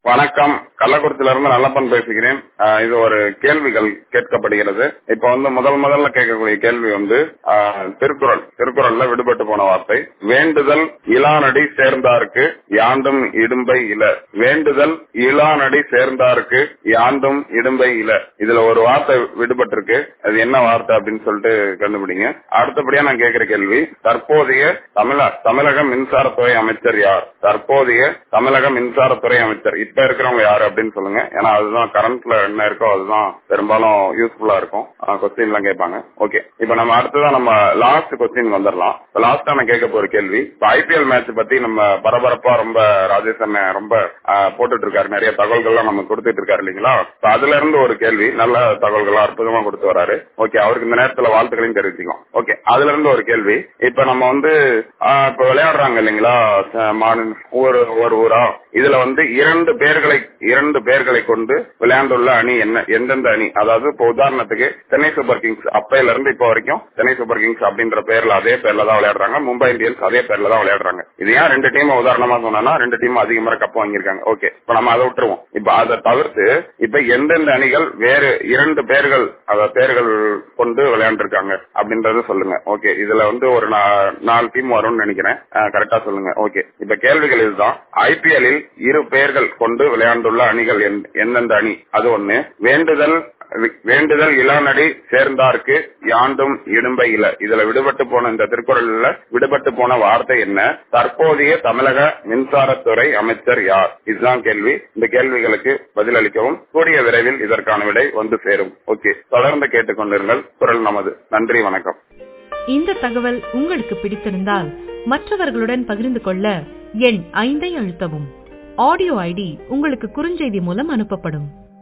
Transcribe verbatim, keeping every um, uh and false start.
வணக்கம். கள்ளக்குறிச்சியில இருந்து நல்லப்பன் பேசுகிறேன். ஆஹ் இது ஒரு கேள்விகள் கேட்கப்படுகிறது. இப்ப வந்து முதல் முதல்ல கேட்கக்கூடிய கேள்வி வந்து ஆஹ் திருக்குறள் திருக்குறள்ல விடுபட்டு போன வார்த்தை வேண்டுதல் இலானடி சேர்ந்தார்க்கு யாண்டும் இடும்பை இல. வேண்டுதல் இலானடி சேர்ந்தார்க்கு யாண்டும் இடும்பை இல. இதுல ஒரு வார்த்தை விடுபட்டு இருக்கு. அது என்ன வார்த்தை அப்படின்னு சொல்லிட்டு கண்டுபிடிங்க. அடுத்தபடியா நான் கேட்கிற கேள்வி, தற்போதைய தமிழ தமிழக மின்சாரத்துறை அமைச்சர் யார்? தற்போதைய தமிழக மின்சாரத்துறை அமைச்சர் இப்ப இருக்கிறவங்க யாரு அப்படின்னு சொல்லுங்க. ஏன்னா அதுதான் கரண்ட்ல என்ன இருக்கோ அதுதான் பெரும்பாலும் யூஸ்ஃபுல்லா இருக்கும். கொஸ்டின் எல்லாம் கேட்பாங்க. ஓகே, இப்ப நம்ம அடுத்ததான் நம்ம லாஸ்ட் கொஸ்டின் வந்துடலாம். லாஸ்டா நான் கேட்க போற கேள்வி, ஐபிஎல் மேட்ச் பத்தி நம்ம பரபரப்பா ரொம்ப ராஜேஷ் அண்ணன் ரொம்ப போட்டுட்டு இருக்காரு, நிறைய தகவல்கள்லாம் நம்ம கொடுத்துட்டு இருக்காரு இல்லைங்களா? அதுல இருந்து ஒரு கேள்வி, நல்ல தகவல்கள் அற்புதமா கொடுத்து வராரு. ஓகே, அவருக்கு இந்த நேரத்துல வாழ்த்துக்களையும் தெரிவிச்சுக்கலாம். ஓகே, அதுல இருந்து ஒரு கேள்வி, இப்ப நம்ம வந்து இப்ப விளையாடுறாங்க இல்லைங்களா ஒரு ஒரு ஊரா, இதுல வந்து இரண்டு பேர்களை இரண்டு பேர்களை கொண்டு விளையாண்டுள்ள அணி என்ன, எந்தெந்த அணி? அதாவது இப்ப உதாரணத்துக்கு சென்னை சூப்பர் கிங்ஸ் அப்பையில இருந்து இப்ப வரைக்கும் சென்னை சூப்பர் கிங்ஸ் அப்படின்ற பேர்ல அதே பேர்ல தான் விளையாடுறாங்க. மும்பை இந்தியன்ஸ் அதே பேர்ல தான் விளையாடுறாங்க. இது ஏன் ரெண்டு டீம் உதாரணமா சொன்னா, ரெண்டு டீம் அதிக முறை கப் வாங்கியிருக்காங்க. ஓகே, இப்ப நம்ம அதை விட்டுருவோம். இப்ப அதை தவிர்த்து இப்ப எந்தெந்த அணிகள் வேறு இரண்டு பேர்கள் அத பேர்கள் கொண்டு விளையாண்டுருக்காங்க அப்படின்றத சொல்லுங்க. ஓகே, இதுல வந்து ஒரு நாலு டீம் வரும்னு நினைக்கிறேன். கரெக்டா சொல்லுங்க. ஓகே, இப்ப கேள்விகள் இதுதான். ஐபிஎல்லில் இரு பேர்கள் கொண்டு விளையாண்டுள்ள அணிகள் எந்தெந்த அணி? அது ஒண்ணு. வேண்டுதல் வேண்டுதல் இளநடி சேர்ந்தார்க்கு யாண்டும் இடும்பை இல. இதுல விடுபட்டு போன இந்த திருக்குறள்ல விடுபட்டு போன வார்த்தை என்ன? தற்போதைய தமிழக மின்சாரத்துறை அமைச்சர் யார்? இதுதான் கேள்வி. இந்த கேள்விகளுக்கு பதிலளிக்கவும் கூடிய விரைவில் இதற்கான விடை வந்து சேரும். ஓகே, தொடர்ந்து கேட்டுக்கொண்டிருங்கள். குரல் நமது. நன்றி, வணக்கம். இந்த தகவல் உங்களுக்கு பிடித்திருந்தால் மற்றவர்களுடன் பகிர்ந்து கொள்ள எண் ஐந்தை அழுத்தவும். ஆடியோ ஐடி உங்களுக்கு குறுஞ்செய்தி மூலம் அனுப்பப்படும்.